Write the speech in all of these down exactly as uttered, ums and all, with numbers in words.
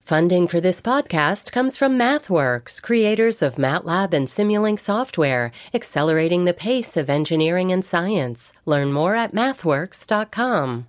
Funding for this podcast comes from MathWorks, creators of MATLAB and Simulink software, accelerating the pace of engineering and science. Learn more at mathworks dot com.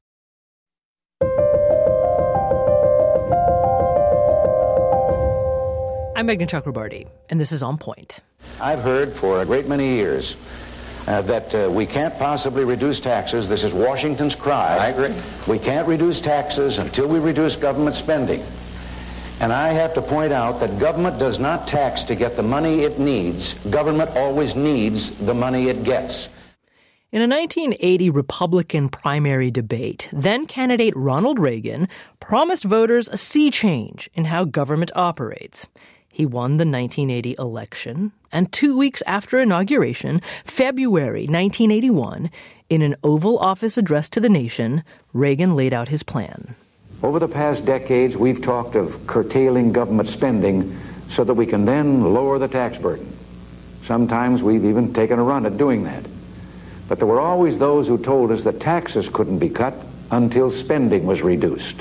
I'm Meghna Chakrabarty, and this is On Point. I've heard for a great many years uh, that uh, we can't possibly reduce taxes. This is Washington's cry. I agree. We can't reduce taxes until we reduce government spending. And I have to point out that government does not tax to get the money it needs. Government always needs the money it gets. In a nineteen eighty Republican primary debate, then-candidate Ronald Reagan promised voters a sea change in how government operates. He won the nineteen eighty election, and two weeks after inauguration, February nineteen eighty-one, in an Oval Office address to the nation, Reagan laid out his plan. Over the past decades, we've talked of curtailing government spending so that we can then lower the tax burden. Sometimes we've even taken a run at doing that. But there were always those who told us that taxes couldn't be cut until spending was reduced.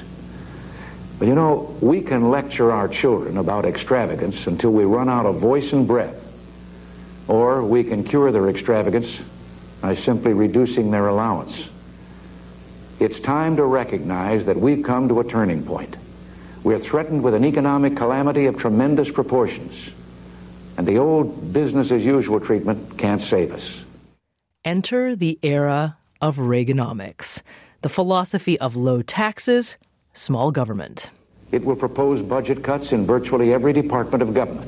But you know, we can lecture our children about extravagance until we run out of voice and breath. Or we can cure their extravagance by simply reducing their allowance. It's time to recognize that we've come to a turning point. We're threatened with an economic calamity of tremendous proportions. And the old business-as-usual treatment can't save us. Enter the era of Reaganomics, the philosophy of low taxes, small government. It will propose budget cuts in virtually every department of government.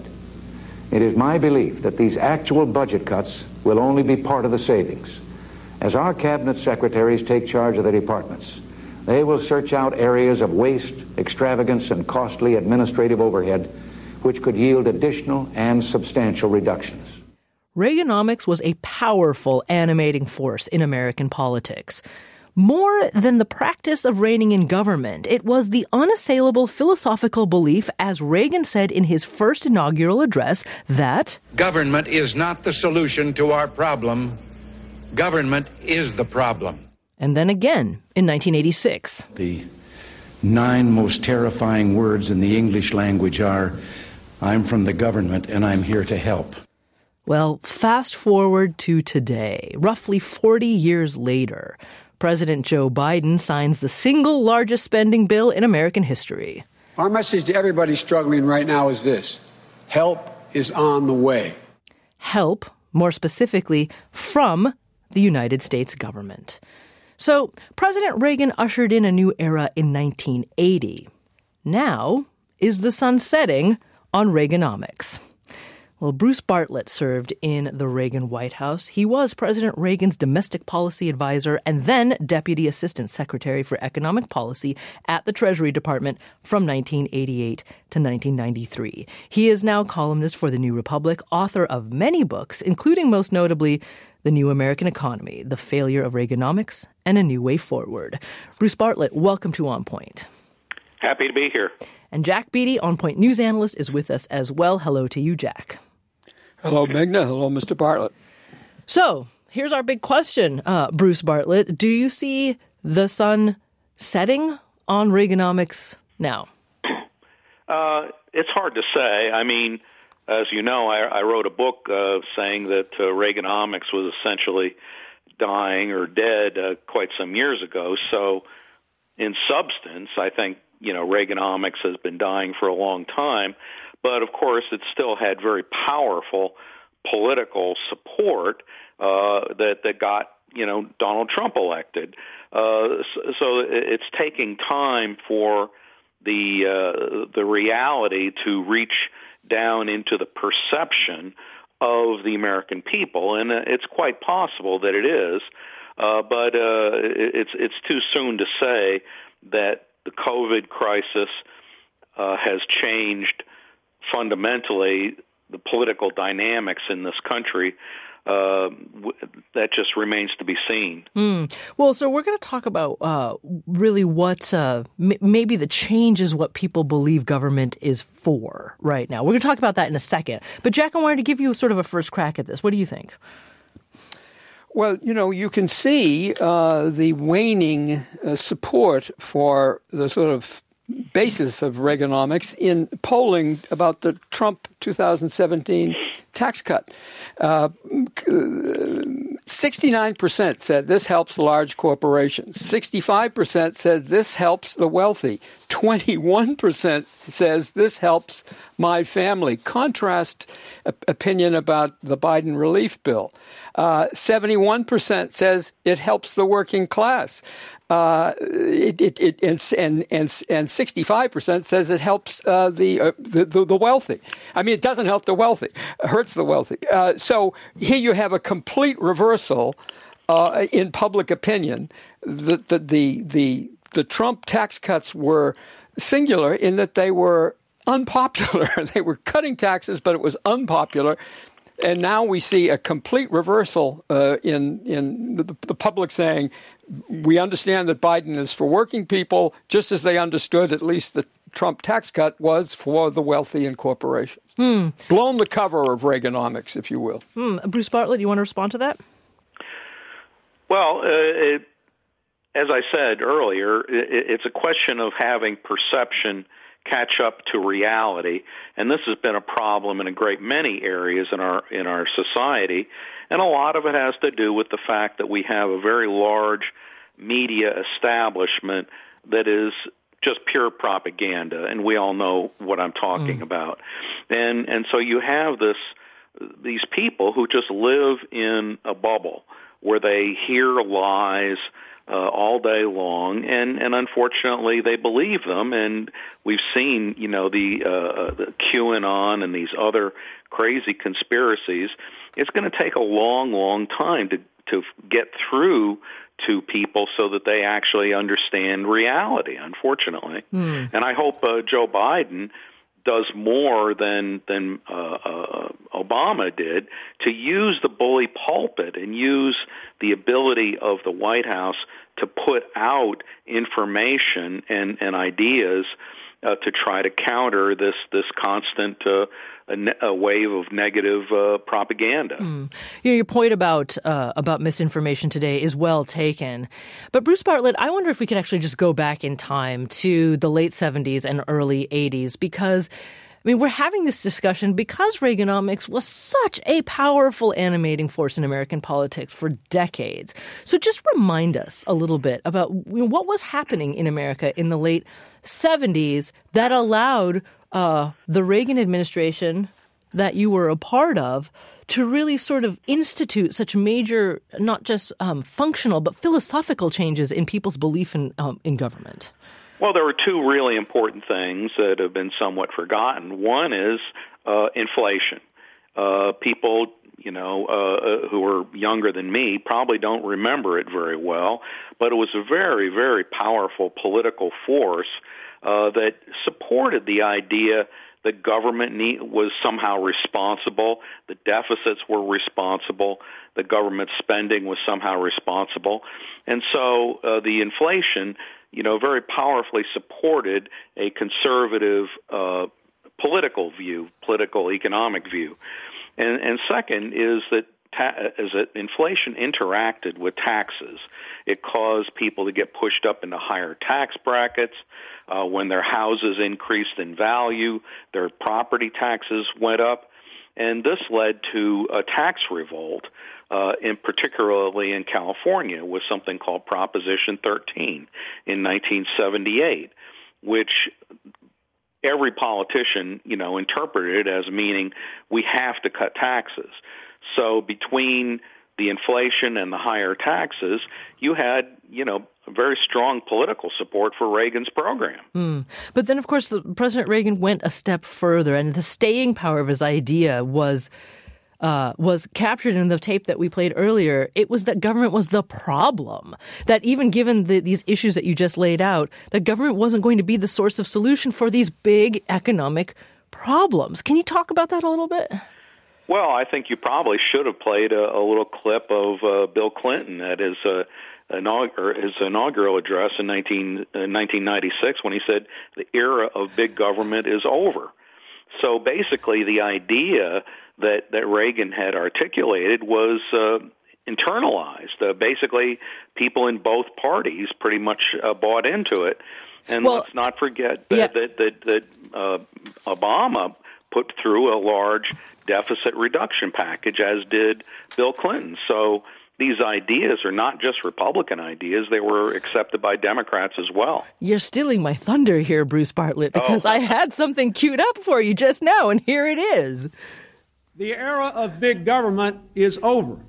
It is my belief that these actual budget cuts will only be part of the savings. As our cabinet secretaries take charge of the departments, they will search out areas of waste, extravagance, and costly administrative overhead which could yield additional and substantial reductions. Reaganomics was a powerful animating force in American politics. More than the practice of reigning in government, it was the unassailable philosophical belief, as Reagan said in his first inaugural address, that government is not the solution to our problem. Government is the problem. And then again in nineteen eighty-six. The nine most terrifying words in the English language are, I'm from the government and I'm here to help. Well, fast forward to today, roughly forty years later. President Joe Biden signs the single largest spending bill in American history. Our message to everybody struggling right now is this: help is on the way. Help, more specifically, from the United States government. So, President Reagan ushered in a new era in nineteen eighty. Now is the sun setting on Reaganomics. Well, Bruce Bartlett served in the Reagan White House. He was President Reagan's domestic policy advisor and then Deputy Assistant Secretary for Economic Policy at the Treasury Department from nineteen eighty-eight to nineteen ninety-three. He is now columnist for The New Republic, author of many books, including most notably The New American Economy, The Failure of Reaganomics, and A New Way Forward. Bruce Bartlett, welcome to On Point. Happy to be here. And Jack Beatty, On Point news analyst, is with us as well. Hello to you, Jack. Hello, Meghna. Hello, Mister Bartlett. So, here's our big question, uh, Bruce Bartlett. Do you see the sun setting on Reaganomics now? Uh, it's hard to say. I mean, as you know, I, I wrote a book uh, saying that uh, Reaganomics was essentially dying or dead uh, quite some years ago. So, in substance, I think, you know, Reaganomics has been dying for a long time. But, of course, it still had very powerful political support uh, that, that got, you know, Donald Trump elected. Uh, so, so it's taking time for the uh, the reality to reach down into the perception of the American people. And it's quite possible that it is. Uh, but uh, it's, it's too soon to say that the COVID crisis uh, has changed fundamentally the political dynamics in this country. Uh, w- that just remains to be seen. Mm. Well, so we're going to talk about uh, really what uh, m- maybe the change is what people believe government is for right now. We're going to talk about that in a second. But Jack, I wanted to give you sort of a first crack at this. What do you think? Well, you know, you can see uh, the waning uh, support for the sort of basis of Reaganomics in polling about the Trump two thousand seventeen tax cut. Uh, sixty-nine percent said this helps large corporations. sixty-five percent said this helps the wealthy. twenty-one percent says this helps my family. Contrast uh, opinion about the Biden relief bill. Uh, seventy-one percent says it helps the working class. Uh, it, it, it, and, and, and sixty-five percent says it helps uh, the, uh, the, the the wealthy. I mean, it doesn't help the wealthy. It hurts the wealthy. Uh, so here you have a complete reversal uh, in public opinion. The, the, the, the, the Trump tax cuts were singular in that they were unpopular. They were cutting taxes, but it was unpopular. And now we see a complete reversal uh, in in the, the public saying, we understand that Biden is for working people, just as they understood at least the Trump tax cut was for the wealthy and corporations. Hmm. Blown the cover of Reaganomics, if you will. Hmm. Bruce Bartlett, you want to respond to that? Well, uh, it, as I said earlier, it, it's a question of having perception catch up to reality, and this has been a problem in a great many areas in our in our society, and a lot of it has to do with the fact that we have a very large media establishment that is just pure propaganda, and we all know what I'm talking mm. about. And and so you have this these people who just live in a bubble where they hear lies Uh, all day long, and, and unfortunately they believe them. And we've seen, you know, the, uh, the QAnon and these other crazy conspiracies. It's going to take a long, long time to, to get through to people so that they actually understand reality, unfortunately. Mm. And I hope uh, Joe Biden does more than than uh, uh, Obama did to use the bully pulpit and use the ability of the White House to put out information and, and ideas uh, to try to counter this this constant uh, a, ne- a wave of negative uh, propaganda. Mm. You know, your point about uh, about misinformation today is well taken. But Bruce Bartlett, I wonder if we could actually just go back in time to the late seventies and early eighties, because I mean, we're having this discussion because Reaganomics was such a powerful animating force in American politics for decades. So just remind us a little bit about you know, what was happening in America in the late seventies that allowed uh, the Reagan administration that you were a part of to really sort of institute such major, not just um, functional, but philosophical changes in people's belief in, um, in government. Well, there were two really important things that have been somewhat forgotten. One is uh, inflation. Uh, people, you know, uh, who are younger than me probably don't remember it very well, but it was a very, very powerful political force uh, that supported the idea that government need, was somehow responsible, the deficits were responsible, the government spending was somehow responsible. And so uh, the inflation, you know, very powerfully supported a conservative uh, political view, political economic view. And, and second is that ta- is that inflation interacted with taxes. It caused people to get pushed up into higher tax brackets. Uh, when their houses increased in value, their property taxes went up. And this led to a tax revolt, uh, in particularly in California, with something called Proposition thirteen in nineteen seventy-eight, which every politician, you know, interpreted as meaning we have to cut taxes. So between the inflation and the higher taxes, you had, you know, very strong political support for Reagan's program. Mm. But then, of course, the, President Reagan went a step further, and the staying power of his idea was uh, was captured in the tape that we played earlier. It was that government was the problem, that even given the, these issues that you just laid out, that government wasn't going to be the source of solution for these big economic problems. Can you talk about that a little bit? Well, I think you probably should have played a, a little clip of uh, Bill Clinton at his, uh, inaugural, his inaugural address in nineteen, uh, nineteen ninety-six when he said the era of big government is over. So basically the idea that, that Reagan had articulated was uh, internalized. Uh, basically, people in both parties pretty much uh, bought into it. And well, let's not forget that, yeah. that, that, that uh, Obama put through a large deficit reduction package, as did Bill Clinton. So these ideas are not just Republican ideas. They were accepted by Democrats as well. You're stealing my thunder here, Bruce Bartlett, because oh. I had something queued up for you just now, and here it is. The era of big government is over.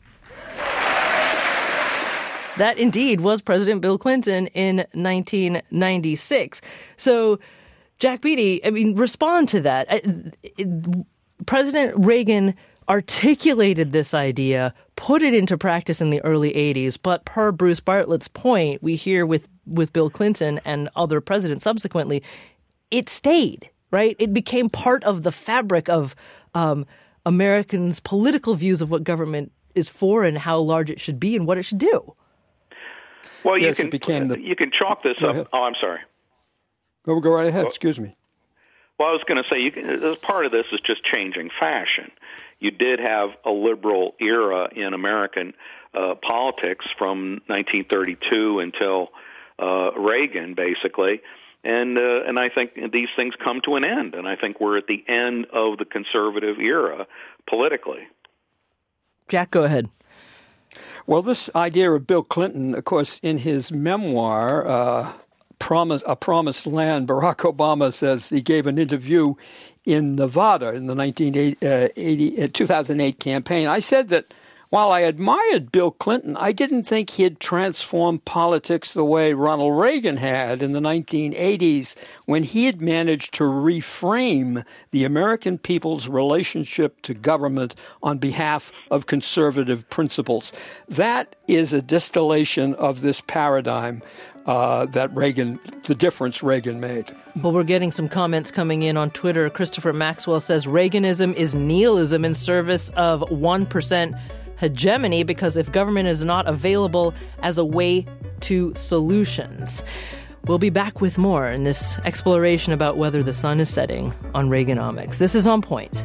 That indeed was President Bill Clinton in nineteen ninety-six. So, Jack Beatty, I mean, respond to that. President Reagan articulated this idea, put it into practice in the early eighties, but per Bruce Bartlett's point, we hear with, with Bill Clinton and other presidents subsequently, it stayed, right? It became part of the fabric of um, Americans' political views of what government is for and how large it should be and what it should do. Well, you yes, can it became the... you can chalk this Go up. ahead. Oh, I'm sorry. Go go right ahead. Well, Excuse me. Well, I was going to say, you can, part of this is just changing fashion. You did have a liberal era in American uh, politics from nineteen thirty-two until uh, Reagan, basically, and uh, and I think these things come to an end, and I think we're at the end of the conservative era politically. Jack, go ahead. Well, this idea of Bill Clinton, of course, in his memoir, uh, Promise, A Promised Land, Barack Obama says he gave an interview in Nevada in the nineteen eighty, uh, two thousand eight campaign. I said that while I admired Bill Clinton, I didn't think he'd transformed politics the way Ronald Reagan had in the nineteen eighties when he had managed to reframe the American people's relationship to government on behalf of conservative principles. That is a distillation of this paradigm uh, that Reagan, the difference Reagan made. Well, we're getting some comments coming in on Twitter. Christopher Maxwell says Reaganism is nihilism in service of one percent hegemony, because if government is not available as a way to solutions. We'll be back with more in this exploration about whether the sun is setting on Reaganomics. This is On Point.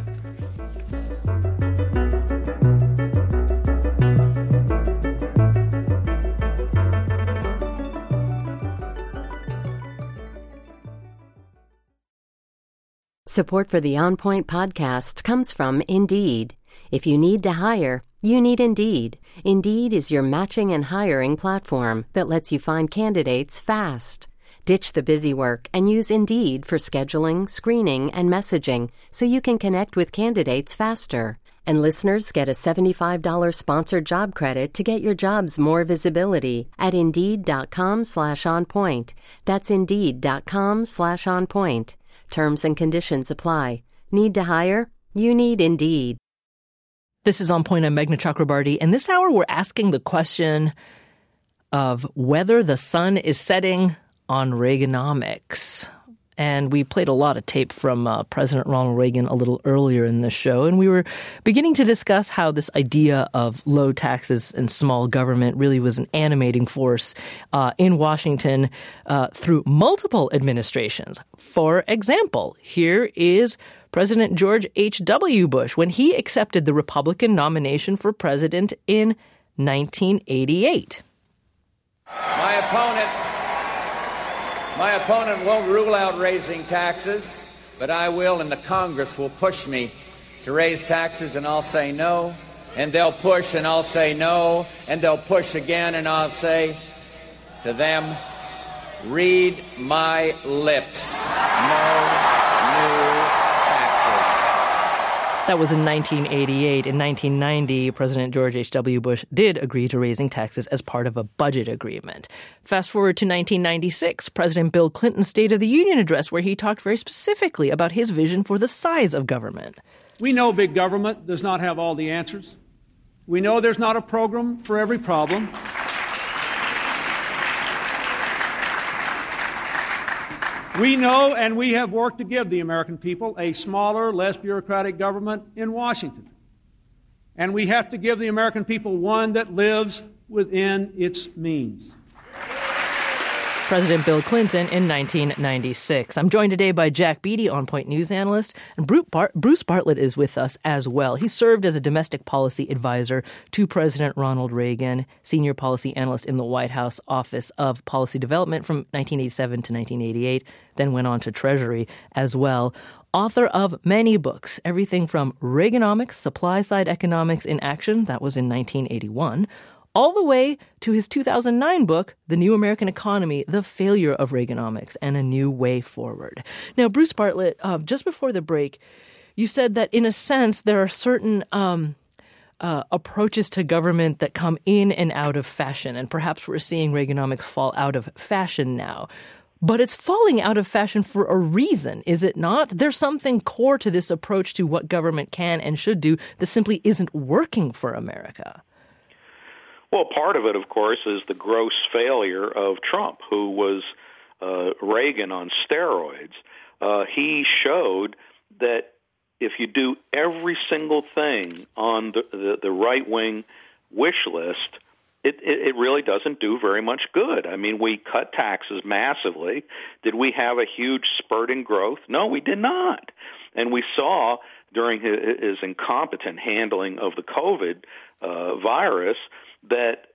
Support for the On Point podcast comes from Indeed. If you need to hire, you need Indeed. Indeed is your matching and hiring platform that lets you find candidates fast. Ditch the busy work and use Indeed for scheduling, screening, and messaging so you can connect with candidates faster. And listeners get a seventy-five dollars sponsored job credit to get your jobs more visibility at Indeed.com slash on point. That's Indeed.com slash on point. Terms and conditions apply. Need to hire? You need Indeed. This is On Point. I'm Meghna Chakrabarty, and this hour we're asking the question of whether the sun is setting on Reaganomics. And we played a lot of tape from uh, President Ronald Reagan a little earlier in the show, and we were beginning to discuss how this idea of low taxes and small government really was an animating force uh, in Washington uh, through multiple administrations. For example, here is President George H W. Bush when he accepted the Republican nomination for president in nineteen eighty-eight. My opponent, my opponent won't rule out raising taxes, but I will, and the Congress will push me to raise taxes, and I'll say no, and they'll push, and I'll say no, and they'll push again, and I'll say to them, read my lips, no new That was in nineteen eighty-eight. In nineteen ninety, President George H W. Bush did agree to raising taxes as part of a budget agreement. Fast forward to nineteen ninety-six, President Bill Clinton's State of the Union address, where he talked very specifically about his vision for the size of government. We know big government does not have all the answers. We know there's not a program for every problem. We know, and we have worked to give the American people a smaller, less bureaucratic government in Washington. And we have to give the American people one that lives within its means. President Bill Clinton in nineteen ninety-six. I'm joined today by Jack Beatty, On Point News analyst, and Bruce Bartlett is with us as well. He served as a domestic policy advisor to President Ronald Reagan, senior policy analyst in the White House Office of Policy Development from nineteen eighty-seven to nineteen eighty-eight, then went on to Treasury as well. Author of many books, everything from Reaganomics, Supply-Side Economics in Action, that was in nineteen eighty-one, all the way to his two thousand nine book, The New American Economy, The Failure of Reaganomics and a New Way Forward. Now, Bruce Bartlett, uh, just before the break, you said that in a sense there are certain um, uh, approaches to government that come in and out of fashion, and perhaps we're seeing Reaganomics fall out of fashion now. But it's falling out of fashion for a reason, is it not? There's something core to this approach to what government can and should do that simply isn't working for America. Well, part of it, of course, is the gross failure of Trump, who was uh, Reagan on steroids. Uh, he showed that if you do every single thing on the, the, the right-wing wish list, it, it, it really doesn't do very much good. I mean, we cut taxes massively. Did we have a huge spurt in growth? No, we did not. And we saw during his, his incompetent handling of the COVID uh, virus that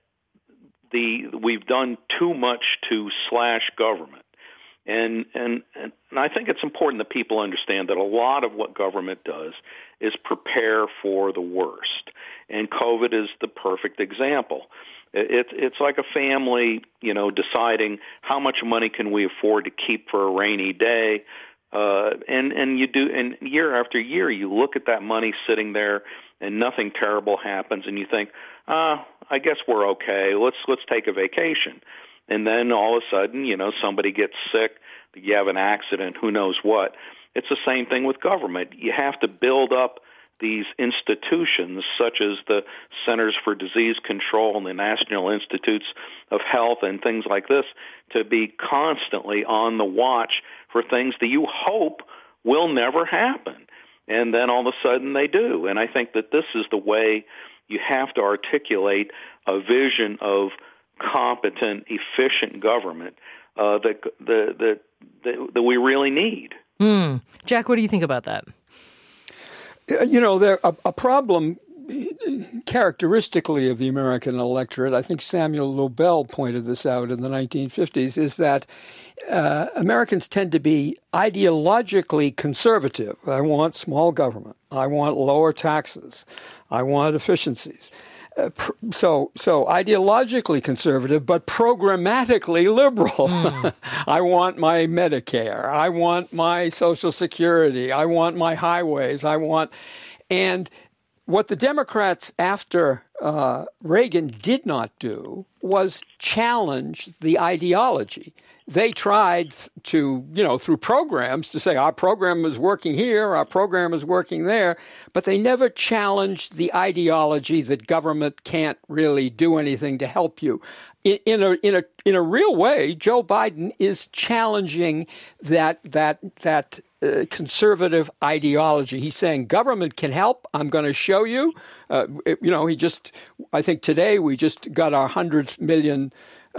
the we've done too much to slash government. And, and and I think it's important that people understand that a lot of what government does is prepare for the worst. And COVID is the perfect example. It, it's like a family, you know, deciding how much money can we afford to keep for a rainy day. Uh, and, and you do, and year after year, you look at that money sitting there and nothing terrible happens, and you think, ah, I guess we're okay. Let's let's take a vacation. And then all of a sudden, you know, somebody gets sick, you have an accident, who knows what. It's the same thing with government. You have to build up these institutions such as the Centers for Disease Control and the National Institutes of Health and things like this to be constantly on the watch for things that you hope will never happen. And then all of a sudden they do. And I think that this is the way you have to articulate a vision of competent, efficient government uh, that, that, that, that we really need. Mm. Jack, what do you think about that? You know, there a, a problem characteristically of the American electorate, I think Samuel Lobel pointed this out in the nineteen fifties, is that uh, Americans tend to be ideologically conservative. I want small government. I want lower taxes. I want efficiencies. Uh, pr- so, so ideologically conservative, but programmatically liberal. Mm. I want my Medicare. I want my Social Security. I want my highways. I want, and what the Democrats after uh, Reagan did not do was challenge the ideology. They tried to, you know, through programs to say our program is working here, our program is working there, but they never challenged the ideology that government can't really do anything to help you. In, in a in a in a real way, Joe Biden is challenging that that that uh, conservative ideology. He's saying government can help. I'm going to show you. Uh, it, you know, he just. I think today we just got our hundredth million.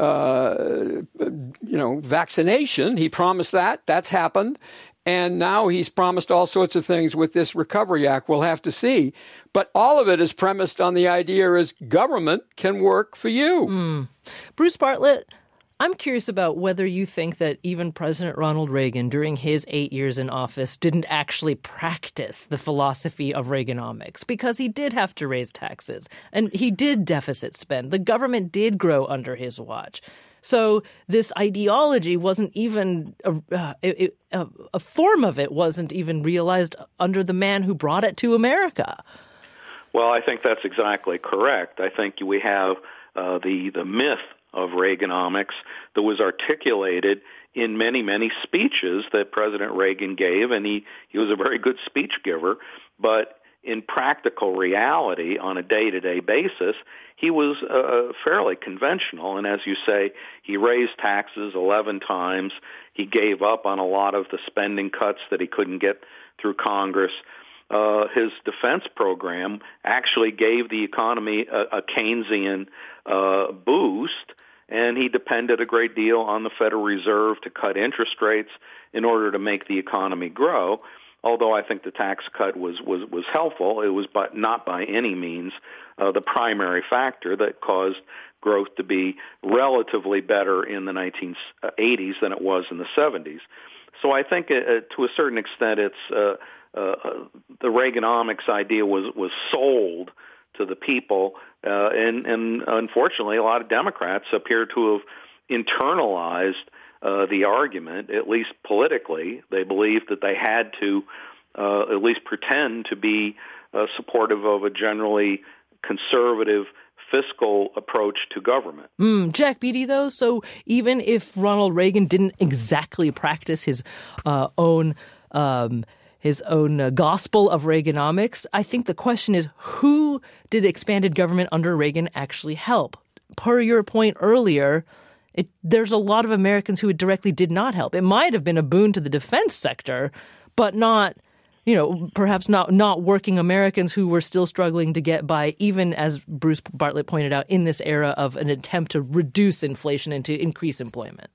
Uh, you know, vaccination. He promised that. That's happened. And now he's promised all sorts of things with this Recovery Act. We'll have to see. But all of it is premised on the idea is government can work for you. Mm. Bruce Bartlett, I'm curious about whether you think that even President Ronald Reagan, during his eight years in office, didn't actually practice the philosophy of Reaganomics, because he did have to raise taxes and he did deficit spend. The government did grow under his watch. So this ideology wasn't even a, uh, it, a, a form of it wasn't even realized under the man who brought it to America. Well, I think that's exactly correct. I think we have uh, the the myth of Reaganomics that was articulated in many, many speeches that President Reagan gave, and he, he was a very good speech giver, but in practical reality, on a day-to-day basis, he was uh, fairly conventional, and as you say, he raised taxes eleven times, he gave up on a lot of the spending cuts that he couldn't get through Congress. Uh, his defense program actually gave the economy a, a Keynesian uh, boost, and he depended a great deal on the Federal Reserve to cut interest rates in order to make the economy grow. Although I think the tax cut was, was, was helpful, it was but not by any means uh, the primary factor that caused growth to be relatively better in the nineteen eighties than it was in the seventies. So I think uh, to a certain extent it's uh, uh, the Reaganomics idea was, was sold to the people, uh, and, and unfortunately a lot of Democrats appear to have internalized uh, the argument, at least politically. They believed that they had to uh, at least pretend to be uh, supportive of a generally conservative fiscal approach to government. Mm, Jack Beatty, though, so even if Ronald Reagan didn't exactly practice his uh, own um, his own uh, gospel of Reaganomics, I think the question is, who did expanded government under Reagan actually help? Per your point earlier, it, there's a lot of Americans who it directly did not help. It might have been a boon to the defense sector, but not, you know, perhaps not, not working Americans who were still struggling to get by, even as Bruce Bartlett pointed out, in this era of an attempt to reduce inflation and to increase employment.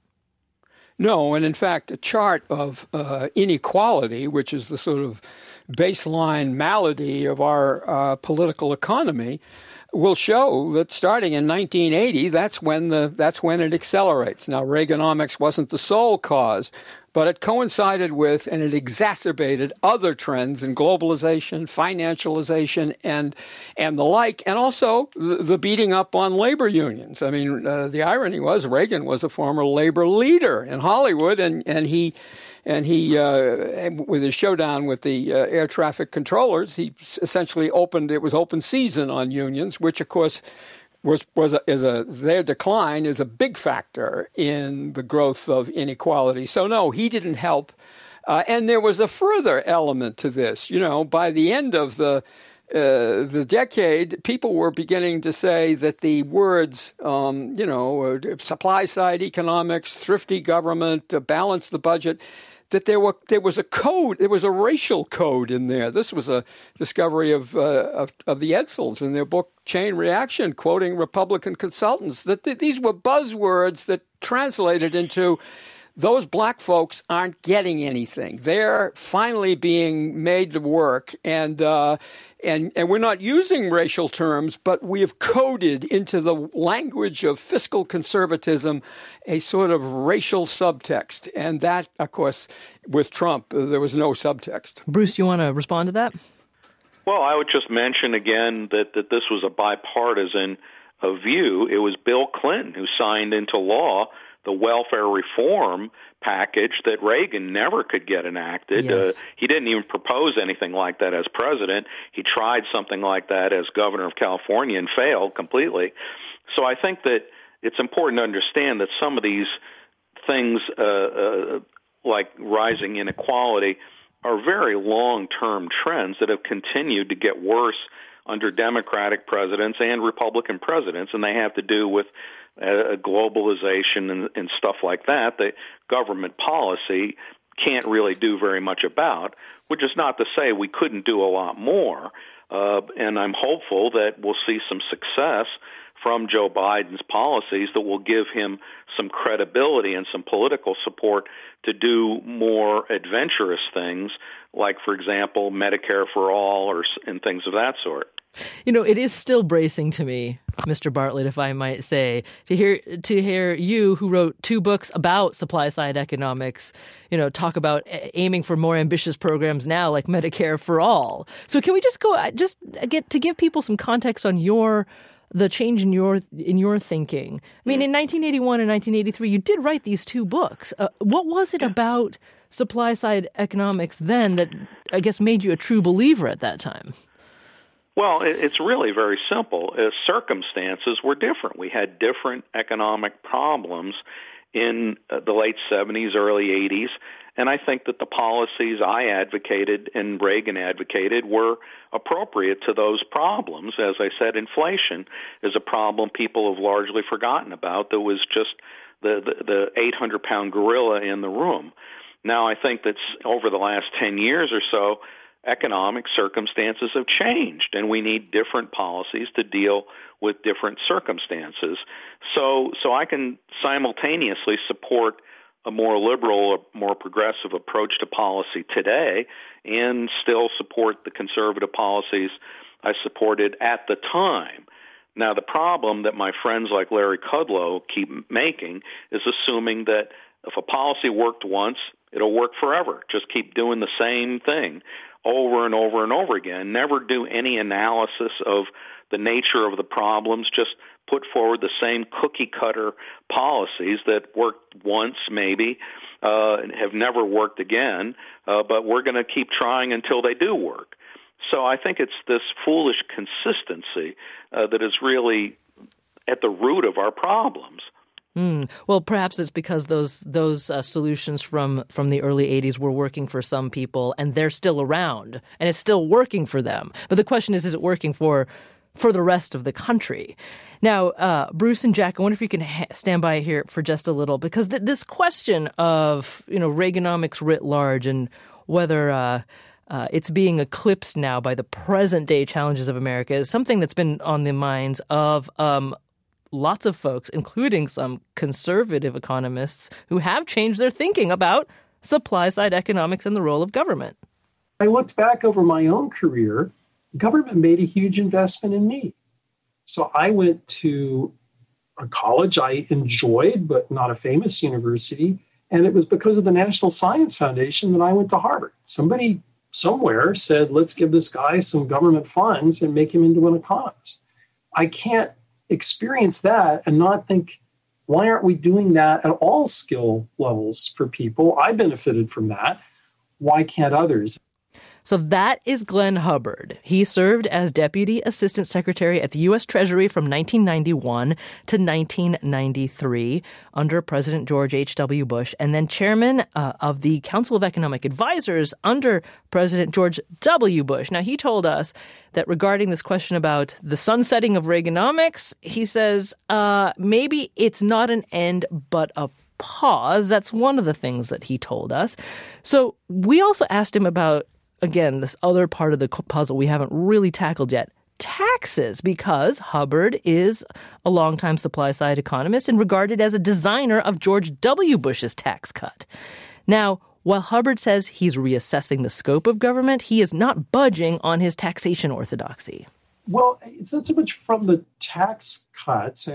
No, and in fact, a chart of uh, inequality, which is the sort of baseline malady of our uh, political economy, will show that starting in nineteen eighty, that's when the that's when it accelerates. Now, Reaganomics wasn't the sole cause, but it coincided with and it exacerbated other trends in globalization, financialization, and and the like, and also the, the beating up on labor unions. I mean, uh, the irony was Reagan was a former labor leader in Hollywood, and and he. And he, uh, with his showdown with the uh, air traffic controllers, he essentially opened, it was open season on unions, which, of course, was, was a, is a, their decline is a big factor in the growth of inequality. So, no, he didn't help. Uh, and there was a further element to this. You know, by the end of the Uh, the decade, people were beginning to say that the words, um, you know, uh, supply-side economics, thrifty government, uh, balance the budget, that there were there was a code, there was a racial code in there. This was a discovery of uh, of, of the Edsels in their book Chain Reaction, quoting Republican consultants, that th- these were buzzwords that translated into those black folks aren't getting anything. They're finally being made to work, and uh, and and we're not using racial terms, but we have coded into the language of fiscal conservatism a sort of racial subtext. And that, of course, with Trump, uh, there was no subtext. Bruce, you want to respond to that? Well, I would just mention again that, that this was a bipartisan uh, view. It was Bill Clinton who signed into law the welfare reform package that Reagan never could get enacted. Yes. Uh, he didn't even propose anything like that as president. He tried something like that as governor of California and failed completely. So I think that it's important to understand that some of these things, uh, uh, like rising inequality, are very long-term trends that have continued to get worse under Democratic presidents and Republican presidents, and they have to do with uh, globalization and, and stuff like that that government policy can't really do very much about, which is not to say we couldn't do a lot more. Uh, and I'm hopeful that we'll see some success from Joe Biden's policies that will give him some credibility and some political support to do more adventurous things, like, for example, Medicare for all or and things of that sort. You know, it is still bracing to me, Mister Bartlett, if I might say, to hear to hear you, who wrote two books about supply-side economics, you know, talk about aiming for more ambitious programs now, like Medicare for all. So can we just go, just get to give people some context on your the change in your in your thinking? I mean, in nineteen eighty-one and nineteen eighty-three, you did write these two books. Uh, what was it about supply-side economics then that, I guess, made you a true believer at that time? Well, it's really very simple. Uh, circumstances were different. We had different economic problems in uh, the late seventies, early eighties, and I think that the policies I advocated and Reagan advocated were appropriate to those problems. As I said, inflation is a problem people have largely forgotten about. That was just the, the, the eight hundred pound gorilla in the room. Now, I think that over the last ten years or so, economic circumstances have changed, and we need different policies to deal with different circumstances. So, so I can simultaneously support a more liberal, a more progressive approach to policy today and still support the conservative policies I supported at the time. Now, the problem that my friends like Larry Kudlow keep making is assuming that if a policy worked once, it'll work forever. Just keep doing the same thing over and over and over again. Never do any analysis of the nature of the problems. Just put forward the same cookie-cutter policies that worked once maybe uh, and have never worked again, uh, but we're going to keep trying until they do work. So I think it's this foolish consistency uh, that is really at the root of our problems. Mm. Well, perhaps it's because those those uh, solutions from, from the early eighties were working for some people, and they're still around, and it's still working for them. But the question is, is it working for for the rest of the country? Now, uh, Bruce and Jack, I wonder if you can ha- stand by here for just a little, because th- this question of, you know, Reaganomics writ large and whether uh, uh, it's being eclipsed now by the present-day challenges of America is something that's been on the minds of um, lots of folks, including some conservative economists who have changed their thinking about supply-side economics and the role of government. I looked back over my own career. Government made a huge investment in me. So I went to a college I enjoyed, but not a famous university. And it was because of the National Science Foundation that I went to Harvard. Somebody somewhere said, let's give this guy some government funds and make him into an economist. I can't experience that and not think, why aren't we doing that at all skill levels for people? I benefited from that. Why can't others? So that is Glenn Hubbard. He served as Deputy Assistant Secretary at the U S Treasury from nineteen ninety-one to nineteen ninety-three under President George H W. Bush, and then chairman uh, of the Council of Economic Advisors under President George W. Bush. Now, he told us that regarding this question about the sunsetting of Reaganomics, he says uh, maybe it's not an end but a pause. That's one of the things that he told us. So we also asked him about, again, this other part of the puzzle we haven't really tackled yet, taxes, because Hubbard is a longtime supply-side economist and regarded as a designer of George W. Bush's tax cut. Now, while Hubbard says he's reassessing the scope of government, he is not budging on his taxation orthodoxy. Well, it's not so much from the tax cuts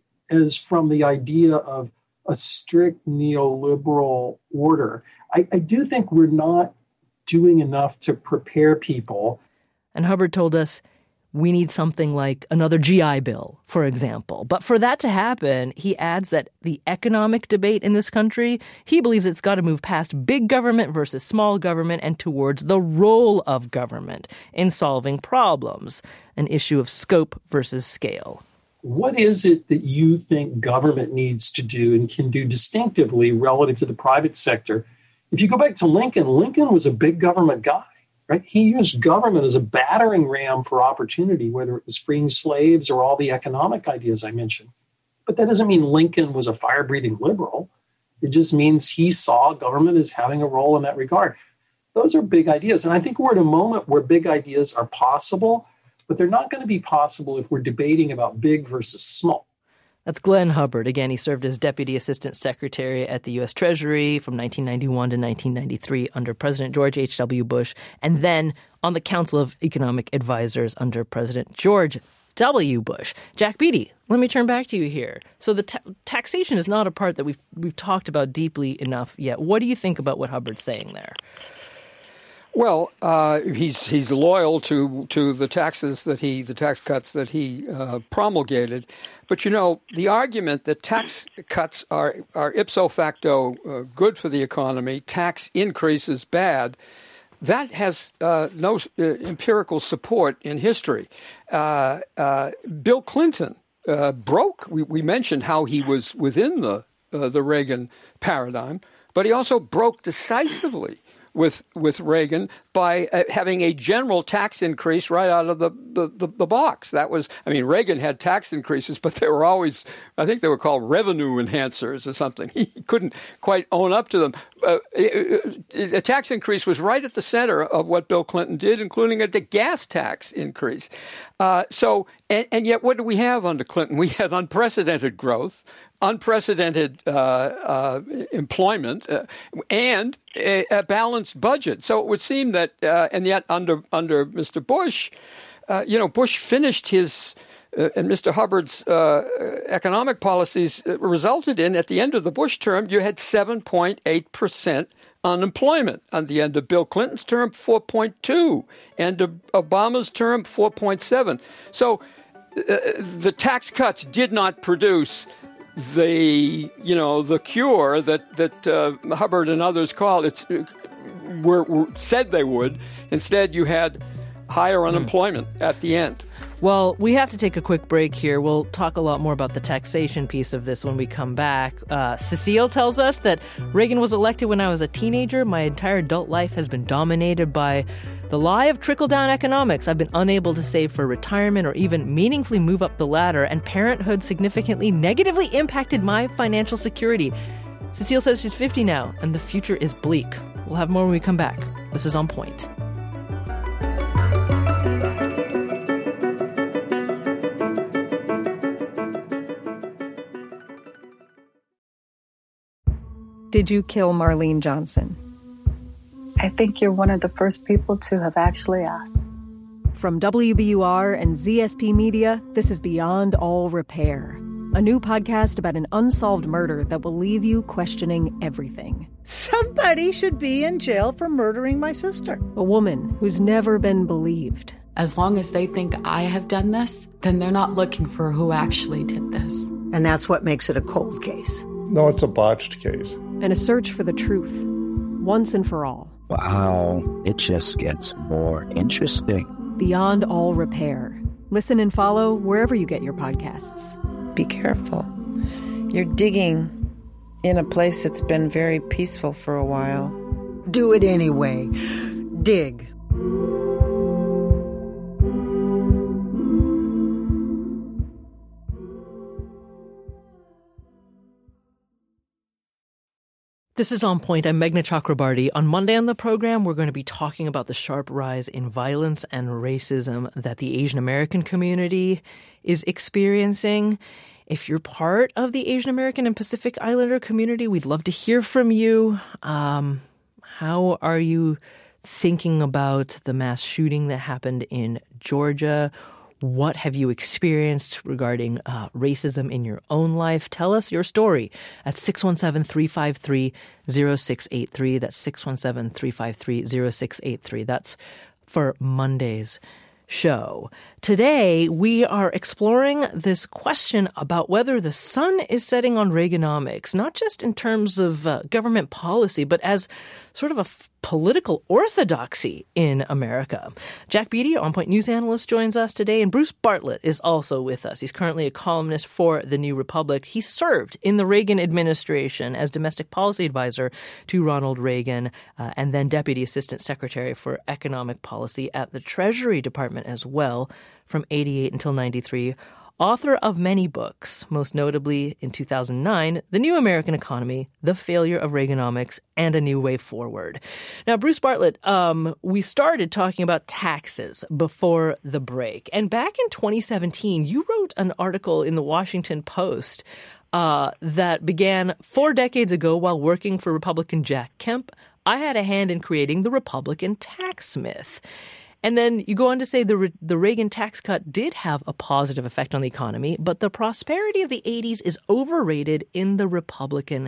as from the idea of a strict neoliberal order. I, I do think we're not doing enough to prepare people. And Hubbard told us we need something like another G I Bill, for example. But for that to happen, he adds that the economic debate in this country, he believes it's got to move past big government versus small government and towards the role of government in solving problems, an issue of scope versus scale. What is it that you think government needs to do and can do distinctively relative to the private sector? If you go back to Lincoln, Lincoln was a big government guy, right? He used government as a battering ram for opportunity, whether it was freeing slaves or all the economic ideas I mentioned. But that doesn't mean Lincoln was a fire-breathing liberal. It just means he saw government as having a role in that regard. Those are big ideas. And I think we're at a moment where big ideas are possible, but they're not going to be possible if we're debating about big versus small. That's Glenn Hubbard. Again, he served as Deputy Assistant Secretary at the U S Treasury from nineteen ninety-one to nineteen ninety-three under President George H W. Bush, and then on the Council of Economic Advisors under President George W. Bush. Jack Beatty, let me turn back to you here. So the ta- taxation is not a part that we've we've talked about deeply enough yet. What do you think about what Hubbard's saying there? Well, uh, he's he's loyal to to the taxes that he the tax cuts that he uh, promulgated, but you know the argument that tax cuts are are ipso facto uh, good for the economy, tax increases bad, that has uh, no uh, empirical support in history. Uh, uh, Bill Clinton uh, broke. We, we mentioned how he was within the uh, the Reagan paradigm, but he also broke decisively with with Reagan by uh, having a general tax increase right out of the, the, the, the box. That was, I mean, Reagan had tax increases, but they were always, I think they were called revenue enhancers or something. He couldn't quite own up to them. Uh, a tax increase was right at the center of what Bill Clinton did, including a gas tax increase. Uh, so, and, and yet what do we have under Clinton? We had unprecedented growth, unprecedented uh, uh, employment, uh, and a, a balanced budget. So it would seem that, uh, and yet under under Mister Bush, uh, you know, Bush finished his uh, and Mister Hubbard's uh, economic policies resulted in, at the end of the Bush term, you had seven point eight percent unemployment. At the end of Bill Clinton's term, four point two, and of Obama's term, four point seven. So uh, the tax cuts did not produce the, you know, the cure that that uh, Hubbard and others called it, were, were said they would. Instead, you had higher unemployment mm. at the end. Well, we have to take a quick break here. We'll talk a lot more about the taxation piece of this when we come back. Uh, Cecile tells us that Reagan was elected when I was a teenager. My entire adult life has been dominated by the lie of trickle-down economics. I've been unable to save for retirement or even meaningfully move up the ladder, and parenthood significantly negatively impacted my financial security. Cecile says she's fifty now, and the future is bleak. We'll have more when we come back. This is On Point. Did you kill Marlene Johnson? I think you're one of the first people to have actually asked. From W B U R and Z S P Media, this is Beyond All Repair, a new podcast about an unsolved murder that will leave you questioning everything. Somebody should be in jail for murdering my sister. A woman who's never been believed. As long as they think I have done this, then they're not looking for who actually did this. And that's what makes it a cold case. No, it's a botched case. And a search for the truth, once and for all. Wow, it just gets more interesting. Beyond All Repair. Listen and follow wherever you get your podcasts. Be careful. You're digging in a place that's been very peaceful for a while. Do it anyway. Dig. This is On Point. I'm Meghna Chakrabarty. On Monday on the program, we're going to be talking about the sharp rise in violence and racism that the Asian American community is experiencing. If you're part of the Asian American and Pacific Islander community, we'd love to hear from you. Um, how are you thinking about the mass shooting that happened in Georgia? What have you experienced regarding uh, racism in your own life? Tell us your story at six one seven, three five three, zero six eight three. That's six one seven, three five three, zero six eight three. That's for Monday's show. Today, we are exploring this question about whether the sun is setting on Reaganomics, not just in terms of uh, government policy, but as sort of a f- political orthodoxy in America. Jack Beatty, On Point news analyst, joins us today, and Bruce Bartlett is also with us. He's currently a columnist for The New Republic. He served in the Reagan administration as domestic policy advisor to Ronald Reagan, uh, and then Deputy Assistant Secretary for Economic Policy at the Treasury Department as well, from eighty-eight until ninety-three. Author of many books, most notably in two thousand nine, The New American Economy, The Failure of Reaganomics, and A New Way Forward. Now, Bruce Bartlett, um, we started talking about taxes before the break. And back in twenty seventeen, you wrote an article in the Washington Post uh, that began four decades ago while working for Republican Jack Kemp. I had a hand in creating the Republican tax myth. And then you go on to say the the Reagan tax cut did have a positive effect on the economy, but the prosperity of the eighties is overrated in the Republican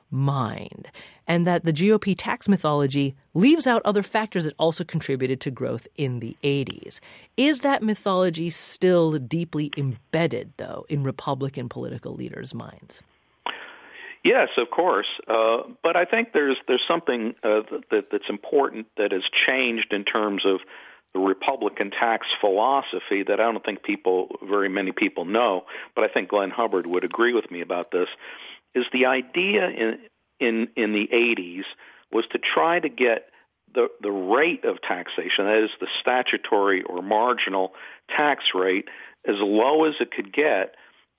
mind, and that the G O P tax mythology leaves out other factors that also contributed to growth in the eighties. Is that mythology still deeply embedded, though, in Republican political leaders' minds? Yes, of course, uh, but I think there's there's something uh, that, that's important that has changed in terms of the Republican tax philosophy that I don't think people, very many people know, but I think Glenn Hubbard would agree with me about this, is the idea in in, in the eighties was to try to get the, the rate of taxation, that is the statutory or marginal tax rate, as low as it could get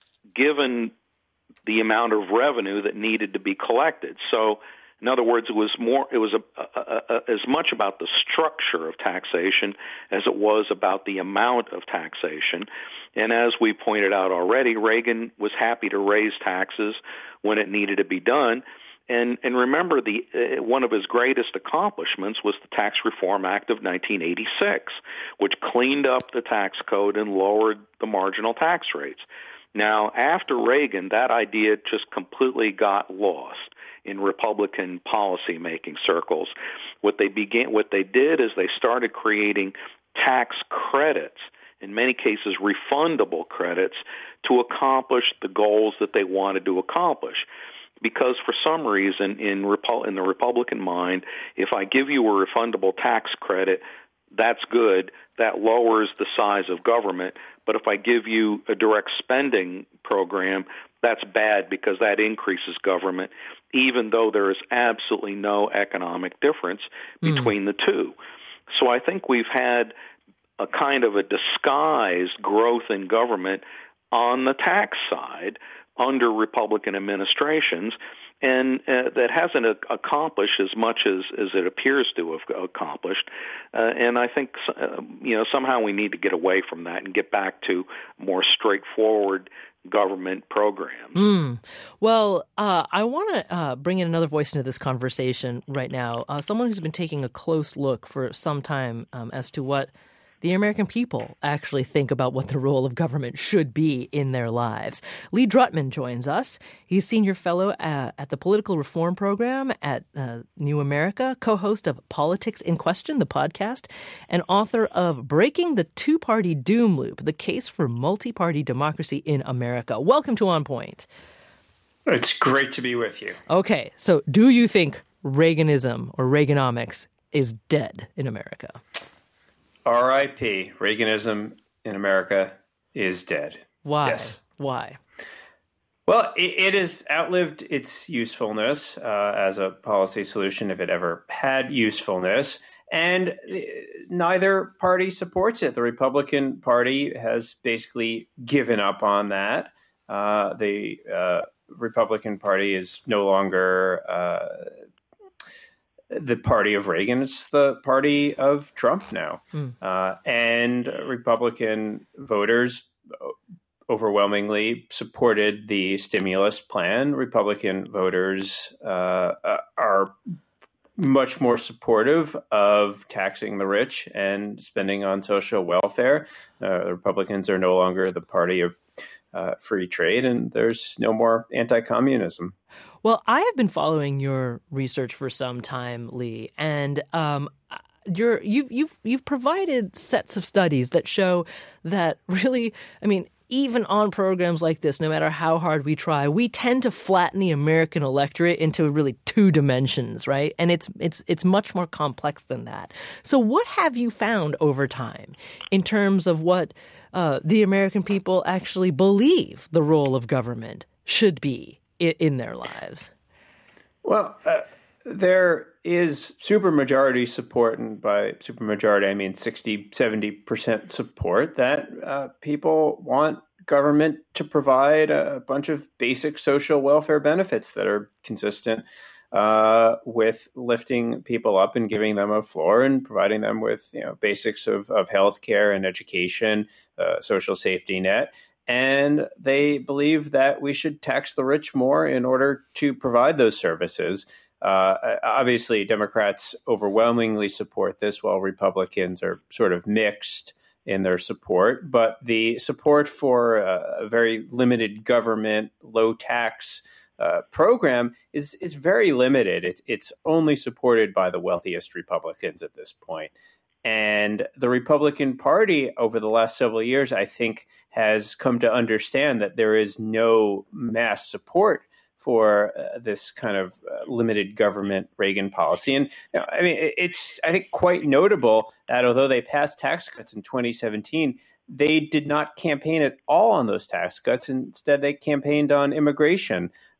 given the amount of revenue that needed to be collected. So, in other words, it was more, it was a, a, a, as much about the structure of taxation as it was about the amount of taxation. And as we pointed out already, Reagan was happy to raise taxes when it needed to be done. And, and remember, the uh, one of his greatest accomplishments was the Tax Reform Act of nineteen eighty-six, which cleaned up the tax code and lowered the marginal tax rates. Now, after Reagan, that idea just completely got lost in Republican policymaking circles. What they began, what they did is they started creating tax credits, in many cases refundable credits, to accomplish the goals that they wanted to accomplish. Because for some reason in, Repu- in the Republican mind, if I give you a refundable tax credit, that's good. That lowers the size of government. But if I give you a direct spending program, that's bad because that increases government, even though there is absolutely no economic difference between mm. the two. So I think we've had a kind of a disguised growth in government on the tax side under Republican administrations, and uh, that hasn't a- accomplished as much as, as it appears to have accomplished. Uh, and I think, uh, you know, somehow we need to get away from that and get back to more straightforward government programs. Mm. Well, uh, I want to uh, bring in another voice into this conversation right now, uh, someone who's been taking a close look for some time um, as to what the American people actually think about what the role of government should be in their lives. Lee Drutman joins us. He's senior fellow uh, at the Political Reform Program at uh, New America, co-host of Politics in Question, the podcast, and author of Breaking the Two-Party Doom Loop, The Case for Multi-Party Democracy in America. Welcome to On Point. It's great to be with you. Okay, so do you think Reaganism or Reaganomics is dead in America? R I P Reaganism in America is dead. Why? Yes. Why? Well, it, it has outlived its usefulness uh, as a policy solution, if it ever had usefulness, and neither party supports it. The Republican Party has basically given up on that. Uh, the uh, Republican Party is no longer uh, the party of Reagan. It's the party of Trump now. Mm. Uh, and Republican voters overwhelmingly supported the stimulus plan. Republican voters uh, are much more supportive of taxing the rich and spending on social welfare. Uh, the Republicans are no longer the party of uh, free trade, and there's no more anti-communism. Well, I have been following your research for some time, Lee, and um, you're, you've you've you've provided sets of studies that show that really, I mean, even on programs like this, no matter how hard we try, we tend to flatten the American electorate into really two dimensions, right? And it's it's it's much more complex than that. So, what have you found over time in terms of what uh, the American people actually believe the role of government should be in their lives? Well, uh, there is supermajority support, and by supermajority I mean sixty, seventy percent support, that uh, people want government to provide a bunch of basic social welfare benefits that are consistent uh, with lifting people up and giving them a floor and providing them with, you know, basics of, of health care and education, uh, social safety net. And they believe that we should tax the rich more in order to provide those services. Uh, obviously, Democrats overwhelmingly support this, while Republicans are sort of mixed in their support. But the support for a very limited government, low tax uh, program is, is very limited. It, it's only supported by the wealthiest Republicans at this point. And the Republican Party over the last several years, I think, has come to understand that there is no mass support for uh, this kind of uh, limited government Reagan policy. And you know, I mean, it's, I think, quite notable that although they passed tax cuts in twenty seventeen, they did not campaign at all on those tax cuts. Instead, they campaigned on immigration.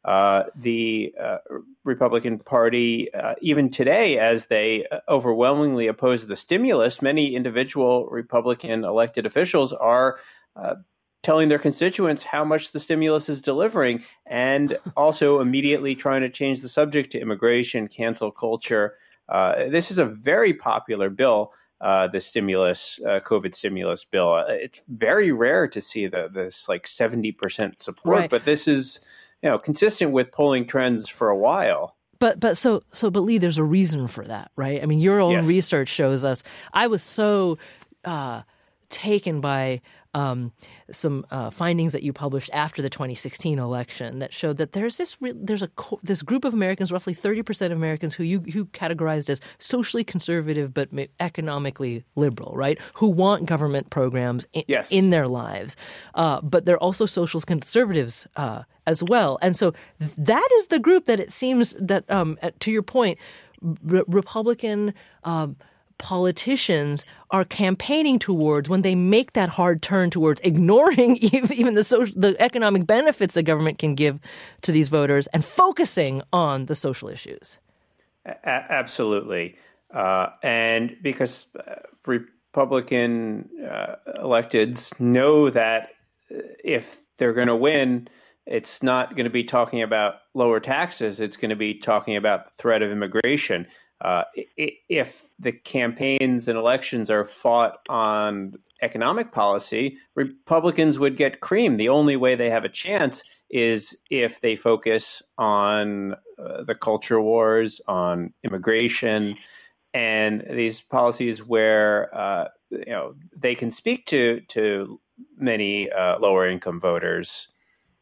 Uh, the uh, Republican Party, uh, even today, as they overwhelmingly oppose the stimulus, many individual Republican elected officials are uh, telling their constituents how much the stimulus is delivering, and also immediately trying to change the subject to immigration, cancel culture. Uh, this is a very popular bill, uh, the stimulus, uh, COVID stimulus bill. Uh, it's very rare to see the, this like seventy percent support, right. But this is, you know, consistent with polling trends for a while. But but so so but Lee, there's a reason for that, right? I mean, your own yes. research shows us. I was so uh, taken by um, some uh, findings that you published after the twenty sixteen election that showed that there's this re- there's a co- this group of Americans, roughly thirty percent of Americans, who you who categorized as socially conservative but economically liberal, right? Who want government programs in, yes. in their lives, uh, but they're also social conservatives uh, as well. And so th- that is the group that it seems that, um, to your point, re- Republican um, politicians are campaigning towards when they make that hard turn towards ignoring even the social, the economic benefits the government can give to these voters and focusing on the social issues. A- absolutely. Uh, and because uh, Republican uh, electeds know that if they're going to win, it's not going to be talking about lower taxes. It's going to be talking about the threat of immigration. Uh, if the campaigns and elections are fought on economic policy, Republicans would get creamed. The only way they have a chance is if they focus on uh, the culture wars, on immigration, and these policies where uh, you know they can speak to to many uh, lower income voters.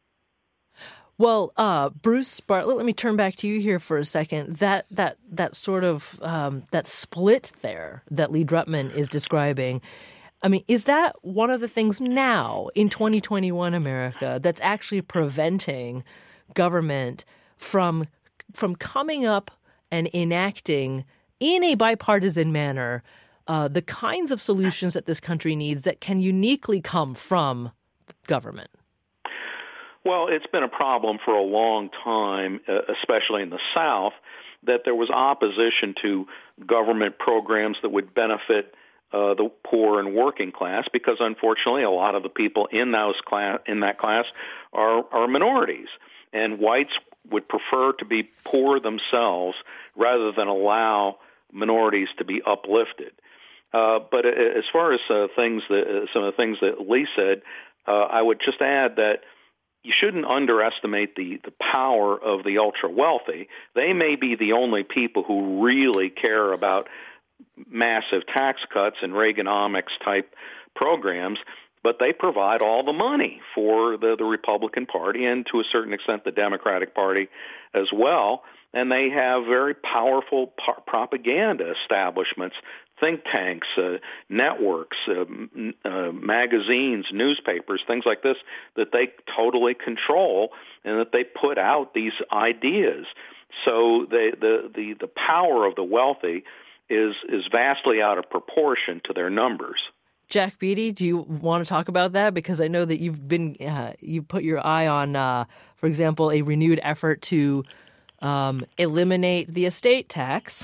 Well, uh, Bruce Bartlett, let me turn back to you here for a second. That that that sort of um, that split there that Lee Drutman is describing, I mean, is that one of the things now in twenty twenty-one America that's actually preventing government from from coming up and enacting in a bipartisan manner uh, the kinds of solutions that this country needs that can uniquely come from government? Well, it's been a problem for a long time, uh, especially in the South, that there was opposition to government programs that would benefit uh, the poor and working class, because unfortunately a lot of the people in those class in that class are, are minorities, and whites would prefer to be poor themselves rather than allow minorities to be uplifted. Uh, but as far as uh, things that uh, some of the things that Lee said, uh, I would just add that you shouldn't underestimate the, the power of the ultra-wealthy. They may be the only people who really care about massive tax cuts and Reaganomics-type programs, but they provide all the money for the, the Republican Party and, to a certain extent, the Democratic Party as well. And they have very powerful par- propaganda establishments, think tanks, uh, networks, uh, uh, magazines, newspapers, things like this, that they totally control and that they put out these ideas. So they, the, the, the power of the wealthy is, is vastly out of proportion to their numbers. Jack Beatty, do you want to talk about that? Because I know that you've been, uh, you put your eye on, uh, for example, a renewed effort to um, eliminate the estate tax.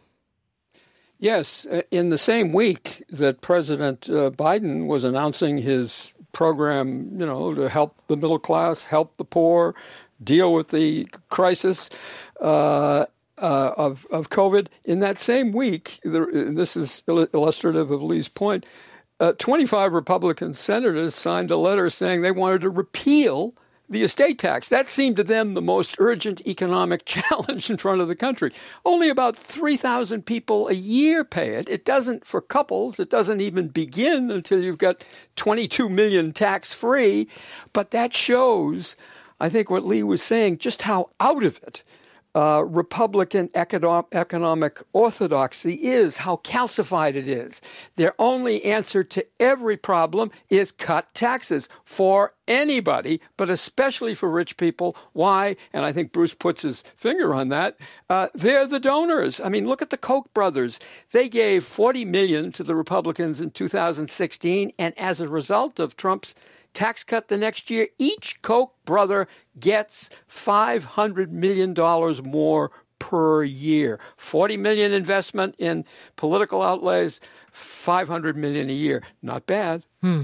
Yes, in the same week that President uh, Biden was announcing his program, you know, to help the middle class, help the poor, deal with the crisis uh, uh, of of COVID, in that same week, the, this is illustrative of Lee's point, uh, twenty-five Republican senators signed a letter saying they wanted to repeal the estate tax. That seemed to them the most urgent economic challenge in front of the country. Only about three thousand people a year pay it. It doesn't, for couples, it doesn't even begin until you've got twenty-two million tax-free. But that shows, I think, what Lee was saying, just how out of it Uh, Republican econo- economic orthodoxy is, how calcified it is. Their only answer to every problem is cut taxes for anybody, but especially for rich people. Why? And I think Bruce puts his finger on that. Uh, they're the donors. I mean, look at the Koch brothers. They gave forty million dollars to the Republicans in two thousand sixteen, and as a result of Trump's tax cut the next year. Each Koch brother gets five hundred million dollars more per year. forty million dollars investment in political outlays, five hundred million dollars a year. Not bad. Hmm.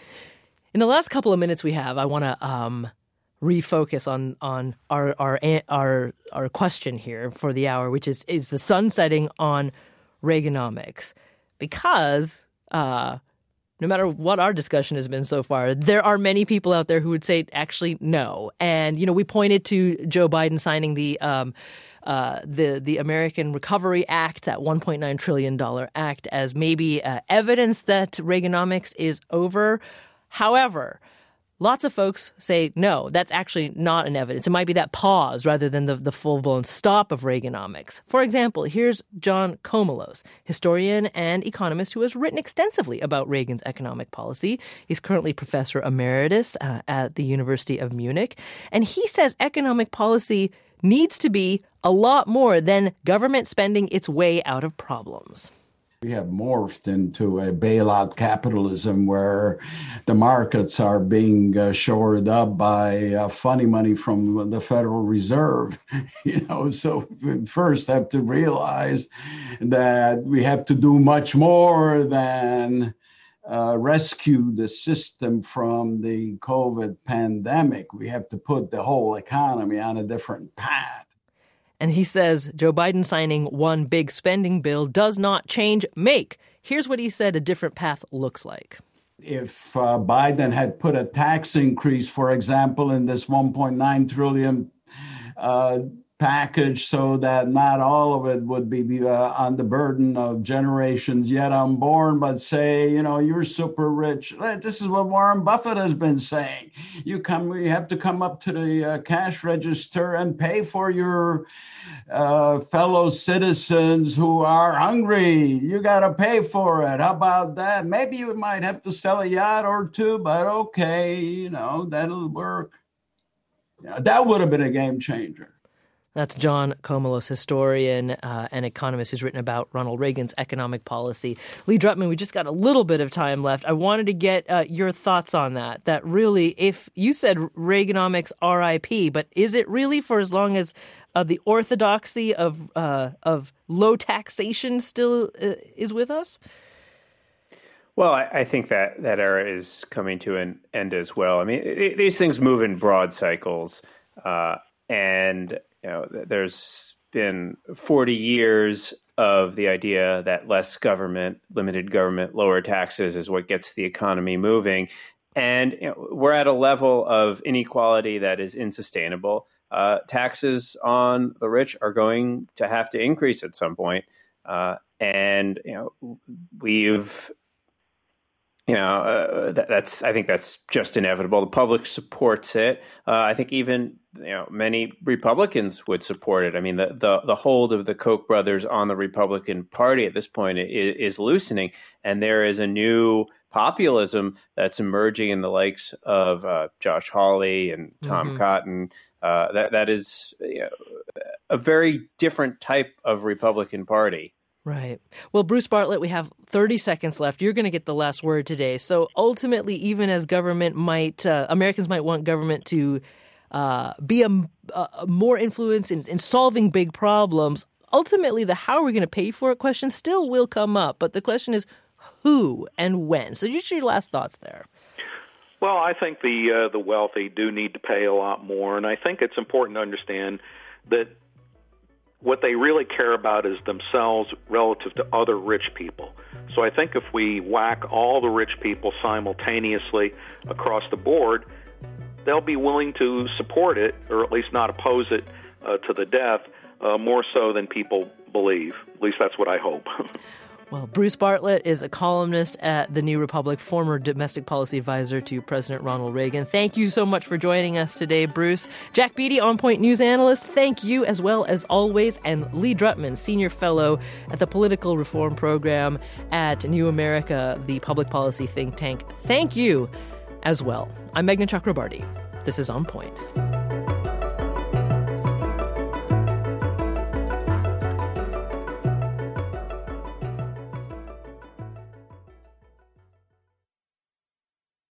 In the last couple of minutes we have, I want to um, refocus on on our our our our question here for the hour, which is is the sun setting on Reaganomics, because uh, no matter what our discussion has been so far, there are many people out there who would say actually no. And you know, we pointed to Joe Biden signing the um, uh, the the American Recovery Act, that one point nine trillion dollars act, as maybe uh, evidence that Reaganomics is over. However, lots of folks say, no, that's actually not an evidence. It might be that pause rather than the, the full-blown stop of Reaganomics. For example, here's John Komelos, historian and economist who has written extensively about Reagan's economic policy. He's currently professor emeritus uh, at the University of Munich. And he says economic policy needs to be a lot more than government spending its way out of problems. We have morphed into a bailout capitalism where the markets are being uh, shored up by uh, funny money from the Federal Reserve. You know, so we first have to realize that we have to do much more than uh, rescue the system from the COVID pandemic. We have to put the whole economy on a different path. And he says Joe Biden signing one big spending bill does not change make. Here's what he said a different path looks like. If uh, Biden had put a tax increase, for example, in this one point nine trillion dollars uh, package so that not all of it would be uh, on the burden of generations yet unborn, but say, you know, you're super rich. This is what Warren Buffett has been saying. You come, you have to come up to the uh, cash register and pay for your uh, fellow citizens who are hungry. You got to pay for it. How about that? Maybe you might have to sell a yacht or two, but okay, you know, that'll work. Yeah, that would have been a game changer. That's John Komelos, historian uh, and economist who's written about Ronald Reagan's economic policy. Lee Drutman, we just got a little bit of time left. I wanted to get uh, your thoughts on that. That really, if you said Reaganomics R I P, but is it really for as long as uh, the orthodoxy of uh, of low taxation still uh, is with us? Well, I, I think that that era is coming to an end as well. I mean, it, these things move in broad cycles, uh, and you know, there's been forty years of the idea that less government, limited government, lower taxes is what gets the economy moving. And you know, we're at a level of inequality that is insustainable. Uh, taxes on the rich are going to have to increase at some point. Uh, and, you know, we've You know, uh, that, that's, I think that's just inevitable. The public supports it. Uh, I think even, you know, many Republicans would support it. I mean, the, the, the hold of the Koch brothers on the Republican Party at this point is, is loosening. And there is a new populism that's emerging in the likes of uh, Josh Hawley and Tom mm-hmm. Cotton. Uh, that, that is you know, a very different type of Republican Party. Right. Well, Bruce Bartlett, we have thirty seconds left. You're going to get the last word today. So ultimately, even as government might, uh, Americans might want government to uh, be a, a more influence in, in solving big problems, ultimately the how are we going to pay for it question still will come up. But the question is who and when. So just your last thoughts there. Well, I think the uh, the wealthy do need to pay a lot more. And I think it's important to understand that what they really care about is themselves relative to other rich people. So I think if we whack all the rich people simultaneously across the board, they'll be willing to support it, or at least not oppose it uh, to the death, uh, more so than people believe. At least that's what I hope. Well, Bruce Bartlett is a columnist at The New Republic, former domestic policy advisor to President Ronald Reagan. Thank you so much for joining us today, Bruce. Jack Beatty, On Point news analyst, thank you as well as always. And Lee Drutman, senior fellow at the Political Reform Program at New America, the public policy think tank. Thank you as well. I'm Meghna Chakrabarty. This is On Point.